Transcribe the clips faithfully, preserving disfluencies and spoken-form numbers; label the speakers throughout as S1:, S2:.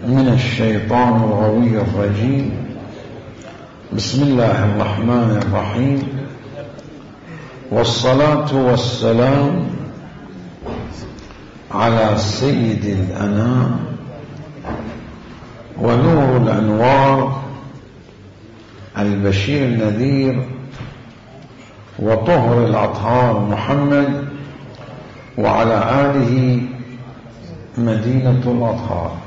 S1: من الشيطان الغوي الرجيم. بسم الله الرحمن الرحيم، والصلاة والسلام على سيد الأنام ونور الأنوار البشير النذير وطهر الأطهار محمد وعلى آله مدينة الأطهار.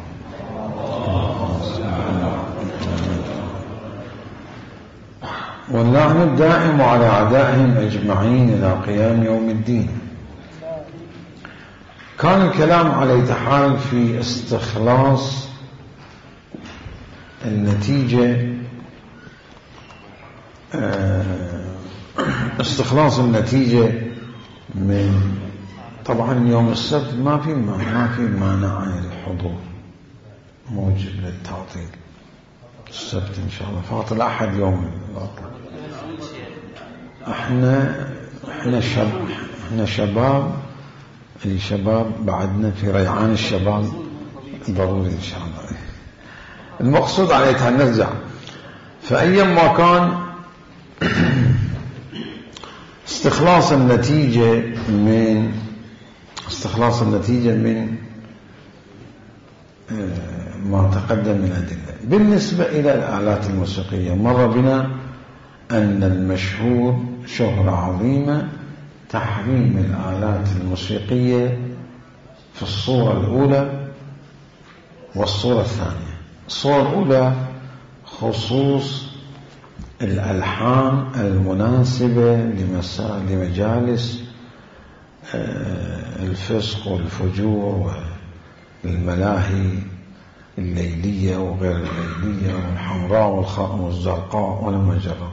S1: واللعن الدائم على أعدائهم أجمعين إلى قيام يوم الدين. كان الكلام على يتحال في استخلاص النتيجة، استخلاص النتيجة من طبعا يوم السبت ما في ما في مانع عن الحضور، موجب للتعطيل السبت إن شاء الله، فاضل الأحد يوم العطلة. احنا احنا شباب احنا شباب الشباب بعدنا في ريعان الشباب ضروري إن شاء الله. المقصود عليه نرجع، فأيما كان استخلاص النتيجة من استخلاص النتيجة من ما تقدم من أدلة. بالنسبة إلى الآلات الموسيقية، مر بنا أن المشهور شهرة عظيمة تحريم الآلات الموسيقية في الصورة الأولى والصورة الثانية. الصورة الأولى خصوص الألحان المناسبة لمجالس الفسق والفجور والملاهي الليلية وغير الليلية والحمراء والزرقاء والمجرة.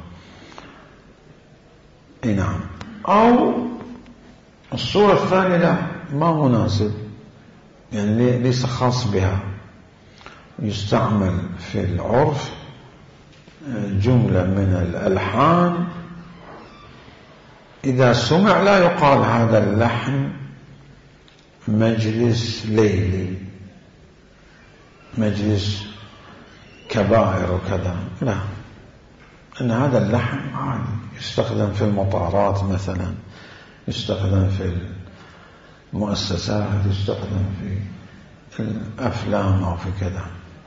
S1: نعم. أو الصورة الثانية لا، ما مناسب، يعني ليس خاص بها، يستعمل في العرف جملة من الألحان إذا سمع لا يقال هذا اللحن مجلس ليلي، مجلس كبائر وكذا، لا، أن هذا اللحن عادي يستخدم في المطارات مثلا، يستخدم في المؤسسات، يستخدم في الأفلام أو في كذا.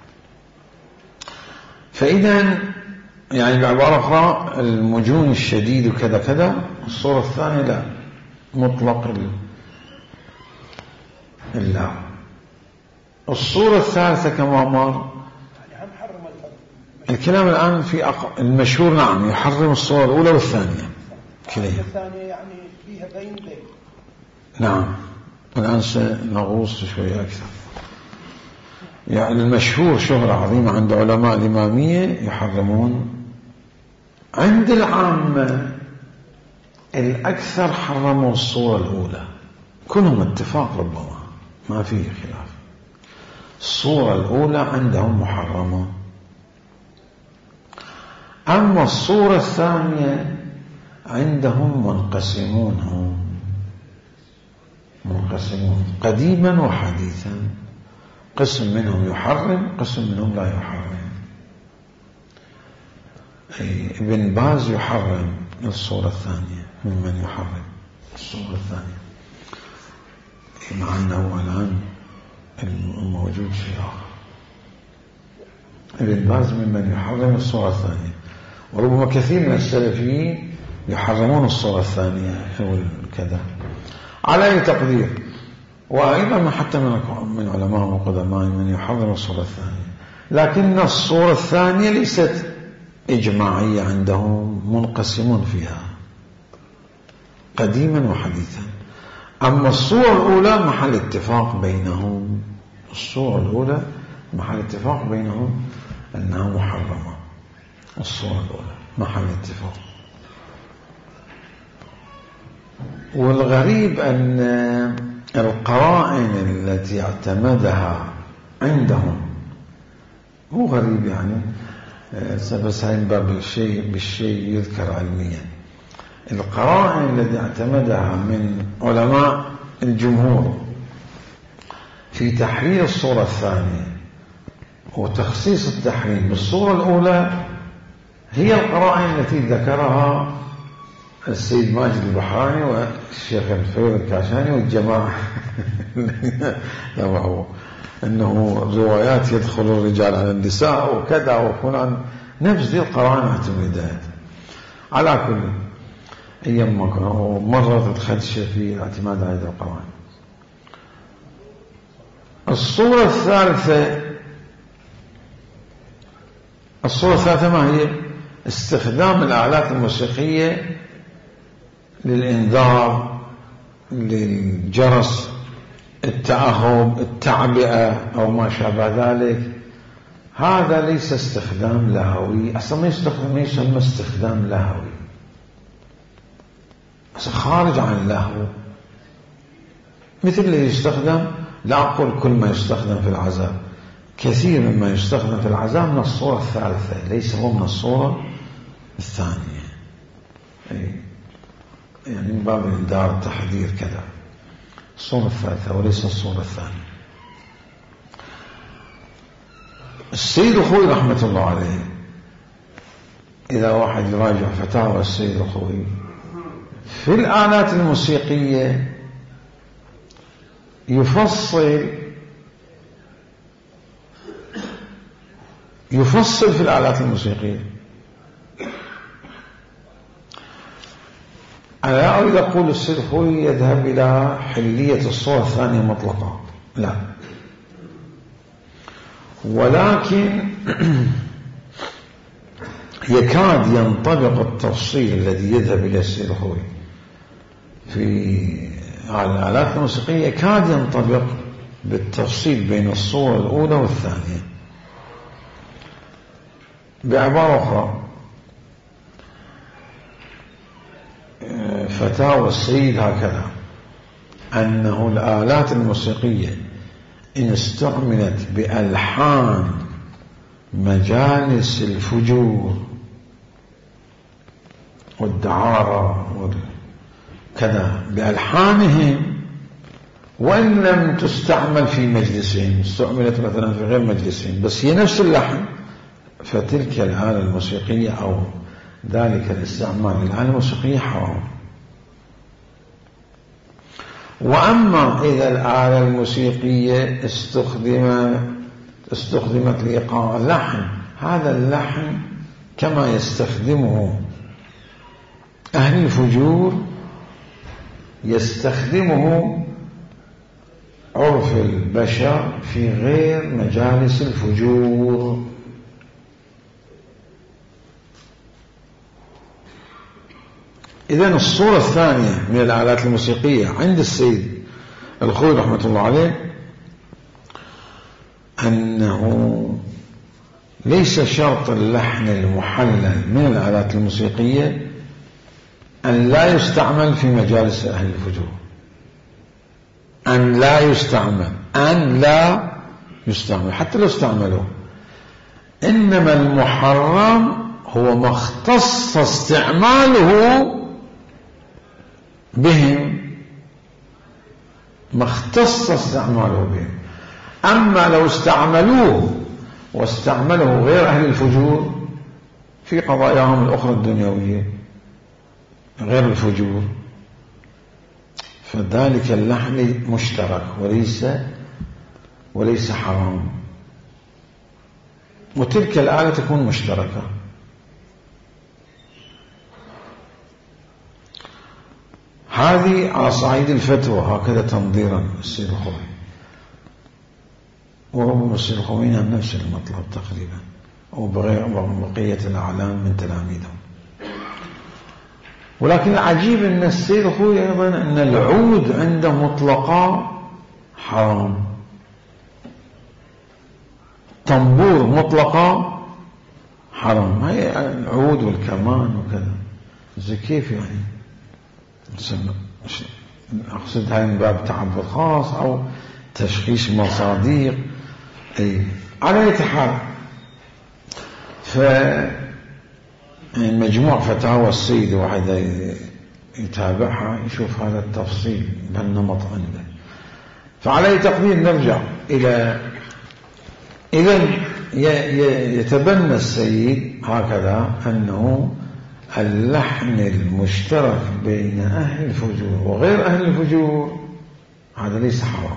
S1: فإذا يعني بعبارة أخرى المجون الشديد وكذا كذا. الصورة الثانية لا، مطلق لا. الصورة الثالثة كما مر الكلام الآن في أق... المشهور نعم يحرم الصورة الأولى والثانية كذا.
S2: الثانية يعني فيها بين بين.
S1: نعم، الآن سنغوص شوية أكثر. يعني المشهور شهرة عظيمة عند علماء الإمامية يحرمون. عند العامة الأكثر حرموا الصورة الأولى، كلهم اتفاق ربما ما فيه خلاف. الصورة الأولى عندهم محرمة. أما الصورة الثانية عندهم منقسمون، هم منقسمون قديما وحديثا، قسم منهم يحرم، قسم منهم لا يحرم. ابن باز يحرم الصورة الثانية، ممن يحرم الصورة الثانية، مع أنه الآن موجود شيء آخر. ابن باز ممن يحرم الصورة الثانية، وربما كثير من السلفيين يحرمون الصورة الثانية أو كذا على أي تقدير. وأيضا حتى من علماء وقدماء من يحرم الصورة الثانية، لكن الصورة الثانية ليست إجماعية عندهم، منقسمون فيها قديما وحديثا. أما الصورة الأولى محل اتفاق بينهم، الصورة الأولى محل اتفاق بينهم أنها محرمة، الصورة الأولى محل اتفاق. والغريب أن القرائن التي اعتمدها عندهم، مو غريب يعني، بس هاي باب الشيء بالشيء يذكر علميا. القرائن التي اعتمدها من علماء الجمهور في تحرير الصورة الثانية وتخصيص التحريم بالصورة الأولى هي القرائن التي ذكرها السيد ماجد البحراني والشيخ الفيض الكاشاني والجماعة تبعه أنه روايات يدخل الرجال على النساء وكذا وفلان، نفس ذي القرائن اعتمدت. على كل أيام ما كان ومرة تخدش في الاعتماد على هذه القرائن. الصورة الثالثة الصورة الثالثة ما هي؟ استخدام الآلات الموسيقية للإنذار، للجرس، التأهب، التعبئة أو ما شابه ذلك. هذا ليس استخدام لهوي، أصلا ما يستخدم ما يسمى استخدام لهوي، أصلا خارج عن اللهو. مثل اللي يستخدم، لا أقول كل ما يستخدم في العزاء، كثير مما يستخدم في العزاء من الصورة الثالثة، ليس هو من الصورة الثانية. يعني من باب الإنذار التحذير كذا، الصورة الثالثة وليس الصورة الثانية. السيد الخوئي رحمة الله عليه، إذا واحد يراجع فتاوى السيد الخوئي في الآلات الموسيقية يفصل يفصل في الآلات الموسيقية. أنا لا أريد أقول السيد الخوئي يذهب إلى حلية الصورة الثانية مطلقة، لا، ولكن يكاد ينطبق التفصيل الذي يذهب إلى السيد الخوئي في الآلات الموسيقية، يكاد ينطبق بالتفصيل بين الصورة الأولى والثانية. بعبارة أخرى، فتاوى السيد هكذا أنه الآلات الموسيقية إن استعملت بألحان مجالس الفجور والدعارة وكذا بألحانهم، وإن لم تستعمل في مجلسهم، استعملت مثلا في غير مجلسهم بس هي نفس اللحن، فتلك الآلة الموسيقية أو ذلك الاستعمال للآلة الموسيقية حرام. وأما إذا الآلة الموسيقية استخدمت استخدمت لإيقاع اللحن، هذا اللحن كما يستخدمه أهل الفجور يستخدمه عرف البشر في غير مجالس الفجور. إذن الصورة الثانية من الآلات الموسيقية عند السيد الخوئي رحمة الله عليه أنه ليس شرط اللحن المحلل من الآلات الموسيقية أن لا يستعمل في مجالس أهل الفجور، أن لا يستعمل أن لا يستعمل حتى لو استعملوه، إنما المحرم هو ما اختص استعماله بهم، ما اختص استعماله بهم. أما لو استعملوه واستعمله غير أهل الفجور في قضاياهم الأخرى الدنيوية غير الفجور، فذلك اللحن مشترك وليس وليس حرام، وتلك الآلة تكون مشتركة. هذه على صعيد الفتوى هكذا تنظيرا السيد الخوئي، وربما السيد الخوئي نفس المطلب تقريبا وبقية الأعلام من تلاميذهم. ولكن العجيب أن السيد الخوئي أيضا أن العود عنده مطلقا حرام، طنبور مطلقا حرام، هي العود والكمان وكذا. زي كيف يعني؟ أقصد هاي من باب تعبد خاص أو تشخيص مصاديق. أي على أي حال، فمجموع فتاوى السيد واحد يتابعها يشوف هذا التفصيل بهالنمط عنده. فعلى أي تقدير نرجع إلى إذن يتبنى السيد هكذا أنه اللحن المشترك بين أهل الفجور وغير أهل الفجور هذا ليس حرام،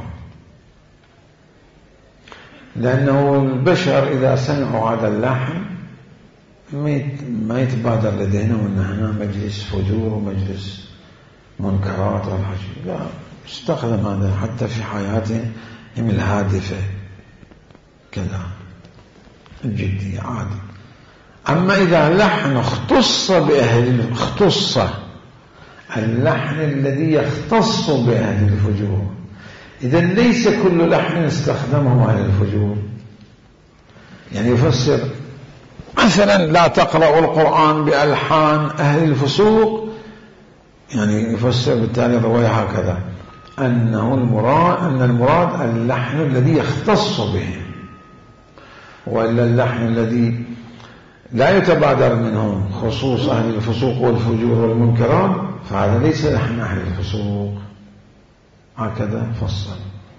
S1: لأنه البشر إذا سمعوا هذا اللحن ما يتبادر لدينا أن هنا مجلس فجور ومجلس منكرات والحشي، لا، استخدم هذا حتى في حياتهم الهادفة كذا الجدية عادي. أما إذا لحن اختص بأهل اختص اللحن الذي يختص بأهل الفجور، إذن ليس كل لحن استخدمه أهل الفجور. يعني يفسر مثلا لا تقرأوا القرآن بألحان أهل الفسوق، يعني يفسر بالتالي الرواية هكذا أنه المراد أن المراد اللحن الذي يختص به، وإلا اللحن الذي لا يتبادر منهم خصوص أهل الفسوق والفجور والمنكرات فهذا ليس لحن أهل الفسوق. هكذا فصل.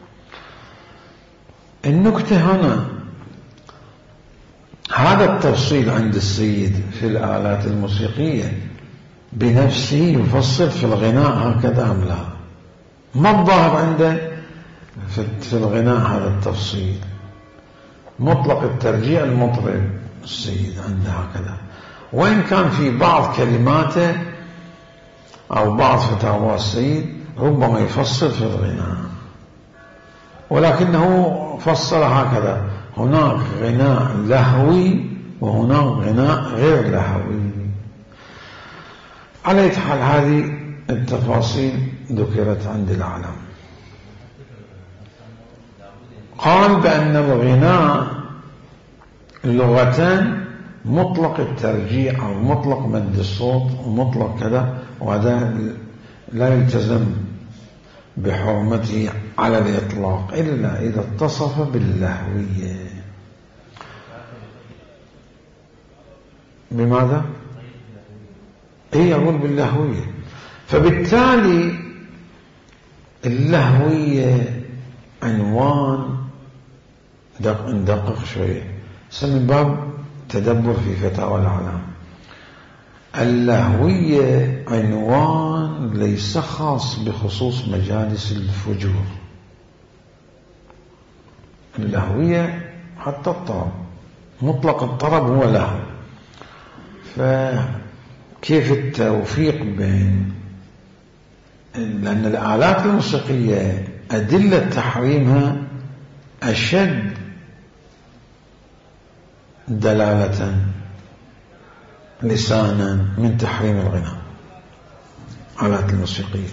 S1: النكتة هنا هذا التفصيل عند السيد في الآلات الموسيقية بنفسه يفصل في الغناء هكذا أم لا؟ ما الظاهر عنده في الغناء هذا التفصيل؟ مطلق الترجيع المطرب السيد عنده هكذا، وإن كان في بعض كلماته أو بعض فتاوى السيد ربما يفصل في الغناء، ولكنه فصل هكذا: هناك غناء لهوي وهناك غناء غير لهوي. على أي حال هذه التفاصيل ذكرت عند العالم. قال بأن الغناء لغة مطلق الترجيع أو مطلق مد الصوت ومطلق كذا، وهذا لا يلتزم بحرمته على الإطلاق إلا إذا اتصف باللهوية. بماذا؟ إيه يقول باللهوية. فبالتالي اللهوية عنوان دق ندقق شوية من باب تدبر في فتاوى العالم. اللهوية عنوان ليس خاص بخصوص مجالس الفجور. اللهوية حتى الطرب، مطلق الطرب هو لهو. فكيف التوفيق بين، لأن الآلات الموسيقية أدلة تحريمها أشد دلالة لسانا من تحريم الغناء الآلات الموسيقية.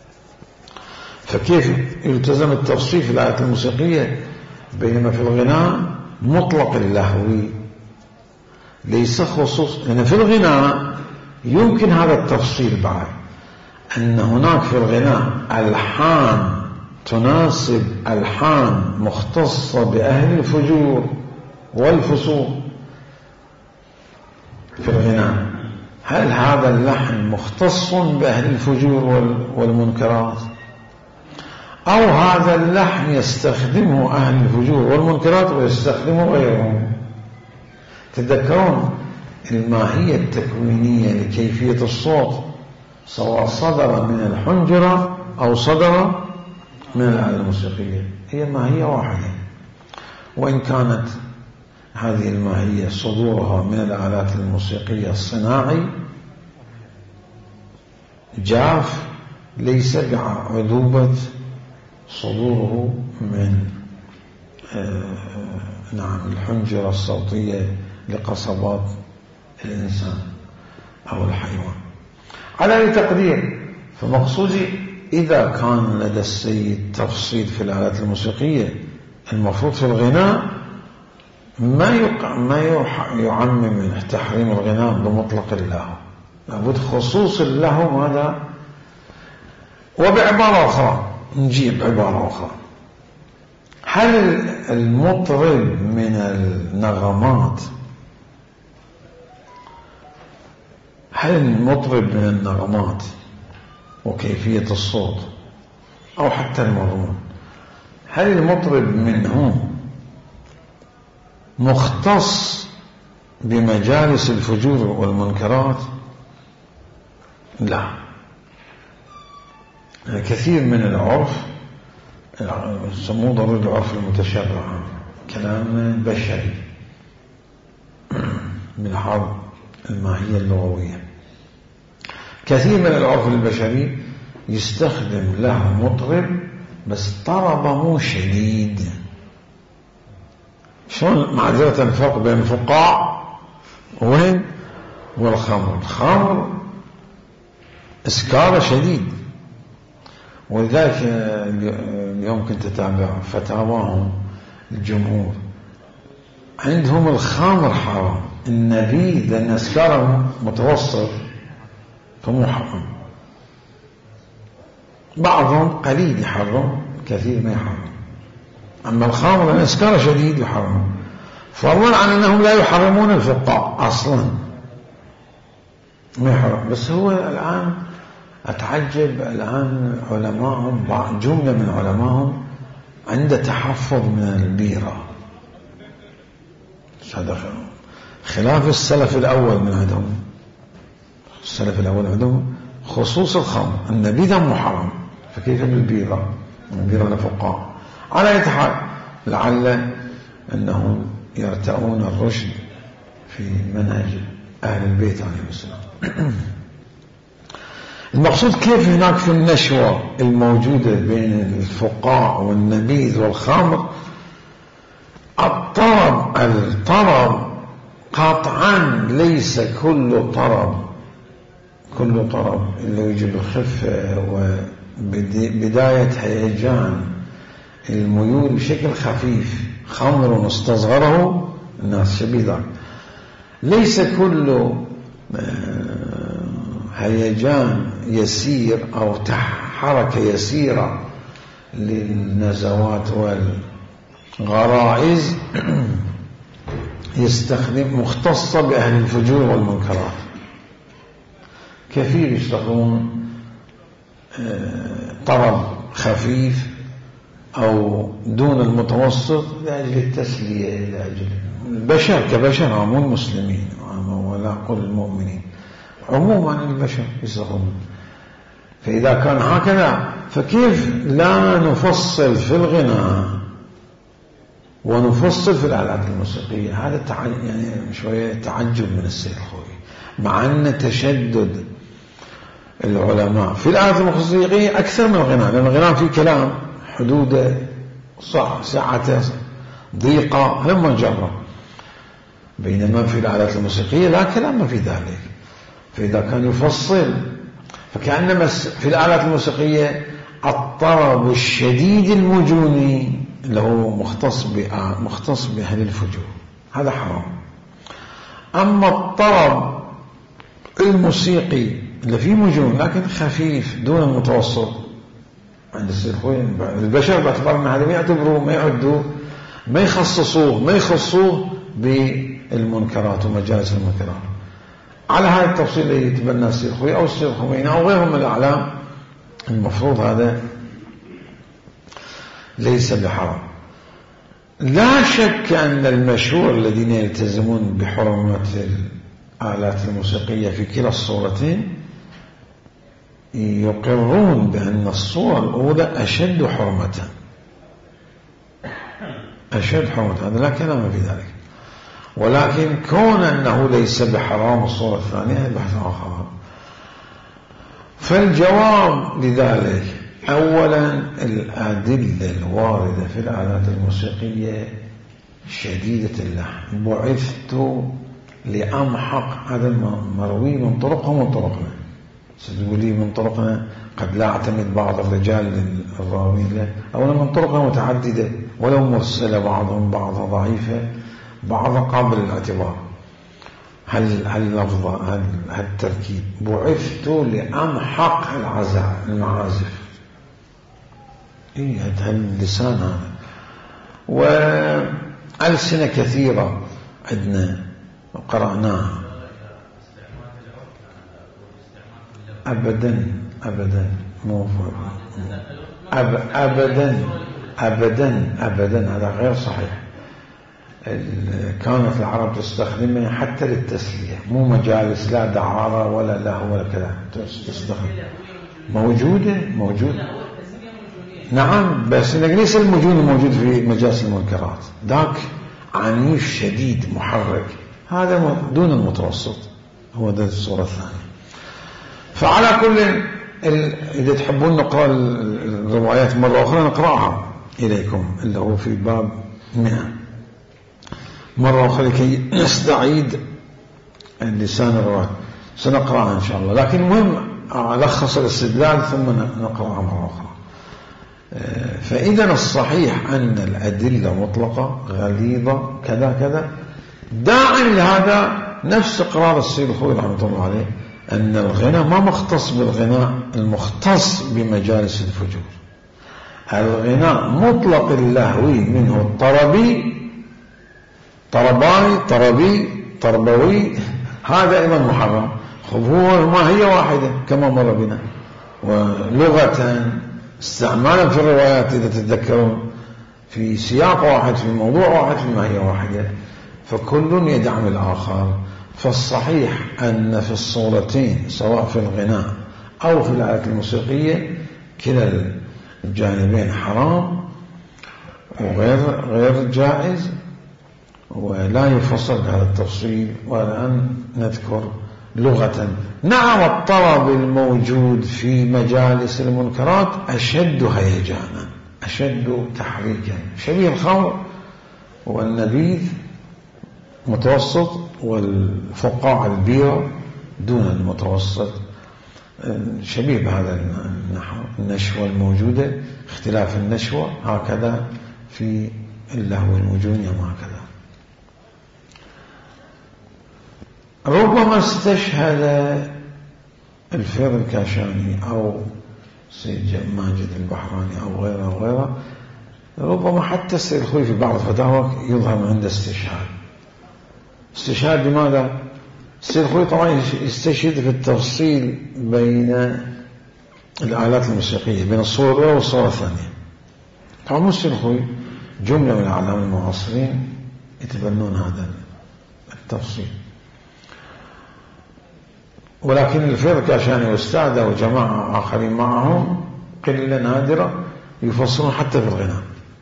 S1: فكيف يلتزم التفصيل في الآلات الموسيقية بينما في الغناء مطلق اللهوي ليس خصوص؟ لأن في الغناء يمكن هذا التفصيل بعد، أن هناك في الغناء ألحان تناسب ألحان مختصة بأهل الفجور والفسوق في الغناء. هل هذا اللحن مختص بأهل الفجور والمنكرات، أو هذا اللحن يستخدمه أهل الفجور والمنكرات ويستخدمه غيرهم؟ تذكرون الماهية التكوينية لكيفية الصوت سواء صدر من الحنجرة أو صدر من الآلة الموسيقية هي ماهية واحدة، وإن كانت هذه الماهية صدورها من الآلات الموسيقية الصناعي جاف ليس بعذوبة صدوره من آه نعم الحنجرة الصوتية لقصبات الإنسان أو الحيوان. على أي تقدير، فمقصودي إذا كان لدى السيد تفصيل في الآلات الموسيقية المفروض في الغناء ما يقع ما يعمم من تحريم الغناء بمطلق اللهو، لابد خصوص اللهو هذا. وبعبارة أخرى نجيب عبارة أخرى: هل المطرب من النغمات هل المطرب من النغمات وكيفية الصوت أو حتى المضمون، هل المطرب منه مختص بمجالس الفجور والمنكرات؟ لا. كثير من العرف يسموه ضروري العرف المتشرع، كلام بشري من حظ الماهية اللغوية. كثير من العرف البشري يستخدم له مطرب بس طرب مو شديد. شلون معذرة الفرق بين الفقاع وين والخمر؟ الخمر اسكاره شديد، ولذلك اليوم كنت أتابع فتاواهم الجمهور، عندهم الخمر حرام، النبيذ لأن اسكاره متوسط فمو حرام. بعضهم قليل يحرم، كثير ما يحرم. أما الخمر لأن اسكاره شديد يحرم، فضلا عن أنهم لا يحرمون الفقاع أصلا ما يحرم. بس هو الآن أتعجب الآن علماءهم، جملة من علماءهم عنده تحفظ من البيرة، هذا خلاف السلف الأول من عندهم. السلف الأول عندهم خصوص الخمر، النبيذ محرم، فكيف بالبيرة؟ البيرة لفقاع. على أي حال لعل أنهم يرتؤون الرشد في منهج أهل البيت عليهم السلام. المقصود كيف هناك في النشوة الموجودة بين الفقاع والنبيذ والخمر الطرب. الطرب قطعا ليس كل طرب، كل طرب اللي يجب الخفة وبداية هيجان الميول بشكل خفيف، خمر استصغره الناس شبيذا. ليس كل هيجان يسير أو حركة يسيرة للنزوات والغرائز يستخدم مختصة بأهل الفجور والمنكرات. كثير يشتغلون طرب خفيف أو دون المتوسط لأجل التسلية، لأجل البشر كبشر، مو المسلمين ولا قل المؤمنين، عموما البشر يصغون. فإذا كان هكذا فكيف لا نفصل في الغناء ونفصل في الآلات الموسيقية؟ هذا يعني شوية تعجب من السيد الخوي، مع أن تشدد العلماء في الآلات الموسيقية أكثر من الغناء، لأن الغناء فيه كلام حدوده صح ساعته ضيقة لما جرى، بينما في الآلات الموسيقية لا كلام في ذلك. فإذا كان يفصل فكأنما في الآلات الموسيقية الطرب الشديد المجوني اللي هو مختص مختص بأهل الفجور، هذا حرام. أما الطرب الموسيقي اللي فيه مجون لكن خفيف دون المتوسط عند السيخوين البشر باعتبار أن هذا ما يعتبروه، ما يعدوه، ما يخصصوه ما يخصوه بالمنكرات ومجالس المنكرات. على هذا التفصيل اللي يتبنى السيخوي أو السيد الخميني أو غيرهم من الأعلام، المفروض هذا ليس بحرام. لا شك أن المشهور الذين يلتزمون بحرمة الآلات الموسيقية في كلا الصورتين يقرون بأن الصورة الأولى أشد حرمة، أشد حرمة، هذا لا كلام في ذلك. ولكن كون أنه ليس بحرام الصورة الثانية بحث آخر. فالجواب لذلك أولا الأدلة الواردة في الآلات الموسيقية شديدة اللحن. بعثت لأمحق، هذا مروي من طرقهم ومن طرقنا. ستقولي من طرقنا قد لا اعتمد بعض الرجال الراوين له، أولا من طرقنا متعددة ولو مرسلة، بعضهم بعضها ضعيفة بعضها قابل للاعتبار. هل هاللفظة هل هالتركيب بعثت لأمحق العزاء المعازف، إيه هاللسان هذا. وألسنة كثيرة عندنا قرأناها. أبدا أبدا مو أب أبدا أبدا أبدا هذا غير صحيح. كانت العرب تستخدمها حتى للتسلية، مو مجالس لا دعارة ولا لهو ولا كذا تستخدم. موجودة موجودة نعم، بس ليس المجون الموجود في مجالس المنكرات، ذاك عنيف شديد محرك، هذا دون المتوسط، هو ده الصورة الثانية. فعلى كل ال... إذا تحبون نقرأ الروايات مرة أخرى نقرأها إليكم، اللي هو في باب مئة مرة أخرى لكي نستعيد لسان الرواية، سنقرأها إن شاء الله، لكن مهم ألخص الاستدلال ثم نقرأها مرة أخرى. فإذا الصحيح أن الأدلة مطلقة غليظة كذا كذا، داعٍ لهذا نفس قرار السيد الخوي رحمة الله عليه أن الغناء ما مختص بالغناء المختص بمجالس الفجور، الغناء مطلق اللهوي منه الطربي طرباي طربي طربوي، هذا أيضا محرم. هو ما هي واحدة كما مر بنا، ولغة استعمالا في الروايات إذا تتذكرون في سياق واحد في موضوع واحد في ما هي واحدة، فكل يدعم الآخر. فالصحيح أن في الصورتين سواء في الغناء أو في الآلات الموسيقية كلا الجانبين حرام وغير غير جائز، ولا يفصل هذا التفصيل ولا أن نذكر لغة. نعم الطرب الموجود في مجالس المنكرات أشد هيجانا أشد تحريكا، شبيه الخمر، والنبيذ متوسط، والفقاع البيرة دون المتوسط، شبيه بهذا النحو. النشوة الموجودة اختلاف النشوة هكذا في اللهو الموجود هكذا. ربما استشهد الفيض الكاشاني أو سيد ماجد البحراني أو غيره وغيره، ربما حتى السيد الخوي في بعض الفتاوى يظهر عنده استشهاد. استشهاد لماذا؟ السيد الخوي طبعا يستشهد في التفصيل بين الآلات الموسيقية، بين الصورة الأولى والصورة الثانية. طبعا مو السيد الخوي، جملة من الأعلام المعاصرين يتبنون هذا التفصيل، ولكن الفيض الكاشاني واستاذه وجماعة آخرين معهم قلة نادرة يفصلون حتى في الغناء.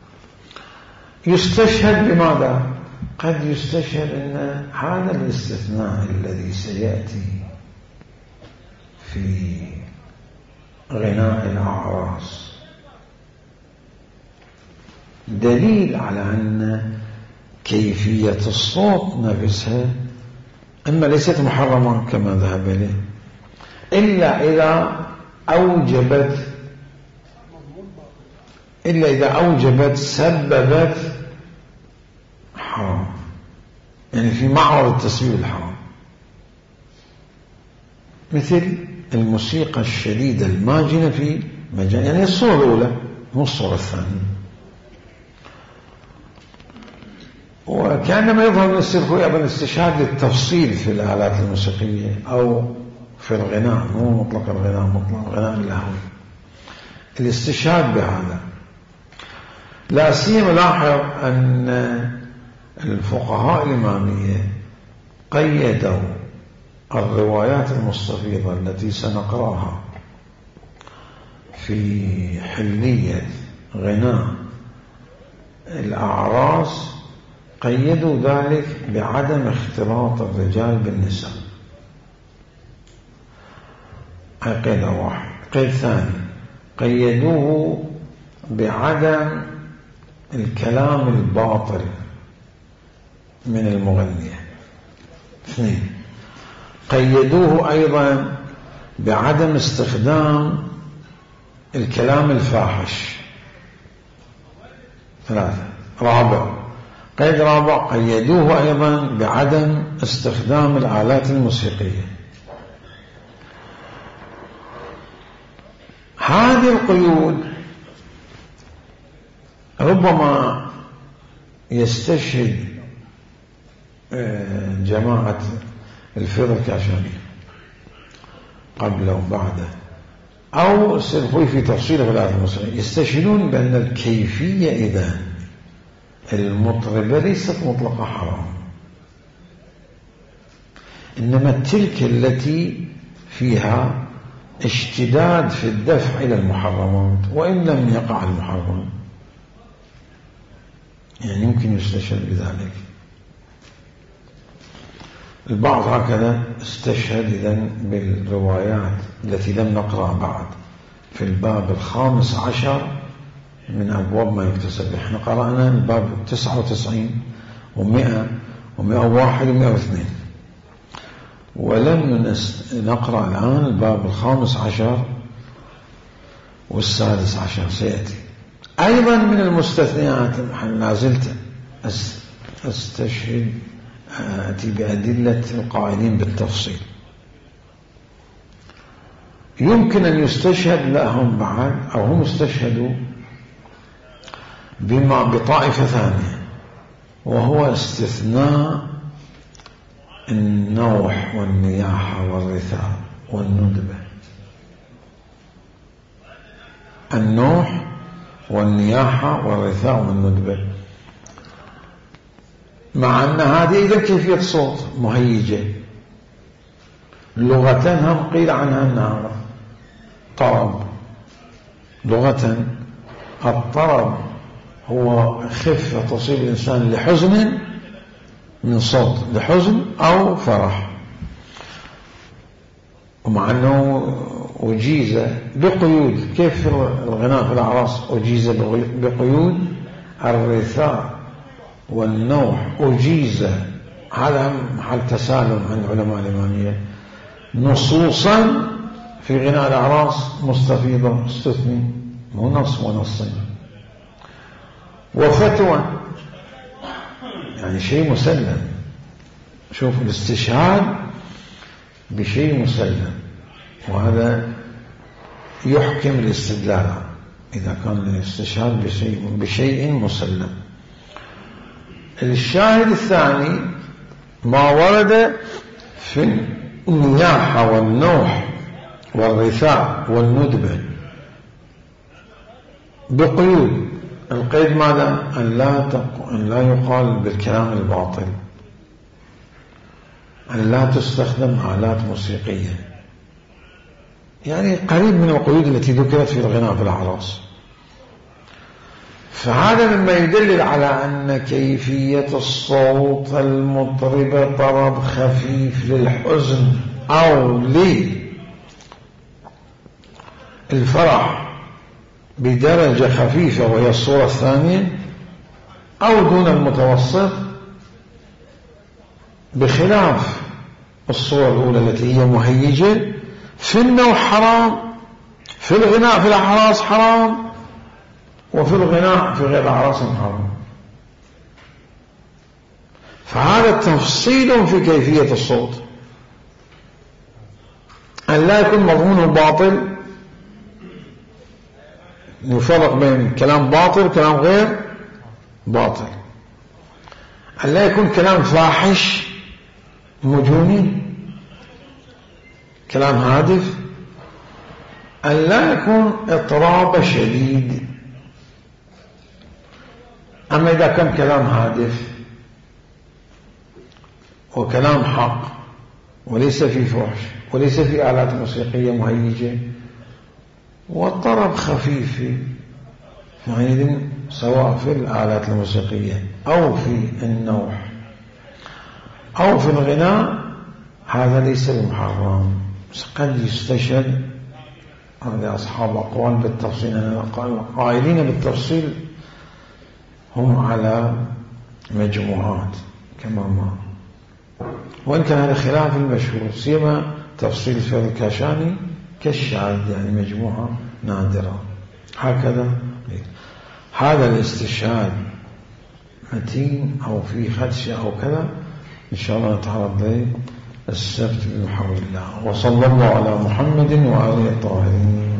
S1: يستشهد بماذا؟ قد يستشهد أن هذا الاستثناء الذي سيأتي في غناء الأعراس دليل على أن كيفية الصوت نفسها أما ليست محرما كما ذهب إليه، إلا إذا أوجبت إلا إذا أوجبت سببت حرام، يعني في معرض التسبيب الحرام، مثل الموسيقى الشديدة الماجنة في مجال، يعني الصورة الأولى مو الصورة الثانية. وكأنما يظهر من السيد الخوي أيضا استشهاد للتفصيل في الآلات الموسيقية أو في الغناء، مو مطلق الغناء، مطلق الغناء اللهوي، الاستشهاد بهذا. لا سيما لاحظ أن الفقهاء الإمامية قيدوا الروايات المستفيضة التي سنقرأها في حلية غناء الأعراس، قيدوا ذلك بعدم اختلاط الرجال بالنساء. هذا قيد واحد. قيد ثاني قيدوه بعدم الكلام الباطل من المغنية. اثنين قيدوه أيضا بعدم استخدام الكلام الفاحش. ثلاثة. رابع قيد رابع قيدوه أيضا بعدم استخدام الآلات الموسيقية. هذه القيود ربما يستشهد جماعة الفيض الكاشاني قبله وبعده أو السيد الخوي في تفصيله في الآلات الموسيقية، يستشهدون بأن الكيفية إذا المطربة ليست مطلقة حرام، إنما تلك التي فيها اشتداد في الدفع إلى المحرمات وإن لم يقع المحرم، يعني يمكن يستشهد بذلك. البعض هكذا استشهد إذن بالروايات التي لم نقرأ بعد في الباب الخامس عشر من أبواب ما يكتسب. احنا قرأنا الباب تسعة وتسعين ومئة ومئة وواحد ومئة واثنين، ولم نقرأ الآن الباب الخامس عشر والسادس عشر سيأتي. أيضا من المستثنيات نازلت أستشهد أتي بأدلة القائلين بالتفصيل. يمكن أن يستشهد لهم بعد أو هم استشهدوا بما بطائفة ثانية، وهو استثناء النوح والنياحة والرثاء والندبة. النوح والنياحة والرثاء والندبة، مع أن هذه إذا كيفية صوت مهيجة، لغة هم قيل عنها أنها طرب. لغة الطرب هو خفة تصيب الإنسان لحزن من صوت، لحزن أو فرح، ومع أنه أجيز بقيود. كيف الغناء في الأعراس أجيز بقيود؟ الرثاء والنوح أجيز، هذا محل تسالم عند علماء الإمامية، نصوصا في غناء الأعراس مستفيضة استثني، مو نص ونصين. وفتوى يعني شيء مسلم. شوف الاستشهاد بشيء مسلم، وهذا يحكم الاستدلال إذا كان الاستشهاد بشيء, بشيء مسلم. الشاهد الثاني ما ورد في النياحة والنوح والرثاء والندبة بقيود. القيد ماذا؟ أن لا, تق... أن لا يقال بالكلام الباطل، أن لا تستخدم آلات موسيقية، يعني قريب من القيود التي ذكرت في الغناء في الأعراس. فهذا مما يدلل على أن كيفية الصوت المطربة طرب خفيف للحزن أو للفرح بدرجة خفيفة وهي الصورة الثانية، أو دون المتوسط بخلاف الصورة الأولى التي هي مهيجة. في النوح حرام، في الغناء في الأعراس حرام، وفي الغناء في غير الأعراس حرام. فهذا تفصيل في كيفية الصوت، أن لا يكون مضمونه باطل. نفرق بين كلام باطل وكلام غير باطل. أن لا يكون كلام فاحش مجوني، كلام هادف. أن لا يكون إطراب شديد. أما إذا كان كلام هادف وكلام حق وليس في فحش وليس في آلات موسيقية مهيجة والطرب خفيف، يعني سواء في الآلات الموسيقية أو في النوح أو في الغناء، هذا ليس بمحرم. قد يستشهد. هذا أصحاب أقوال بالتفصيل، القائلين بالتفصيل هم على مجموعات كما ما، وإن كان هذا خلاف المشهور، سيما تفصيل في الكاشاني كالشاذ، يعني مجموعة نادرة. هكذا هذا الاستشهاد متين أو في خدشة أو كذا إن شاء الله نتعرض له السبت بحول الله. وصلى الله على محمد وآله الطاهرين.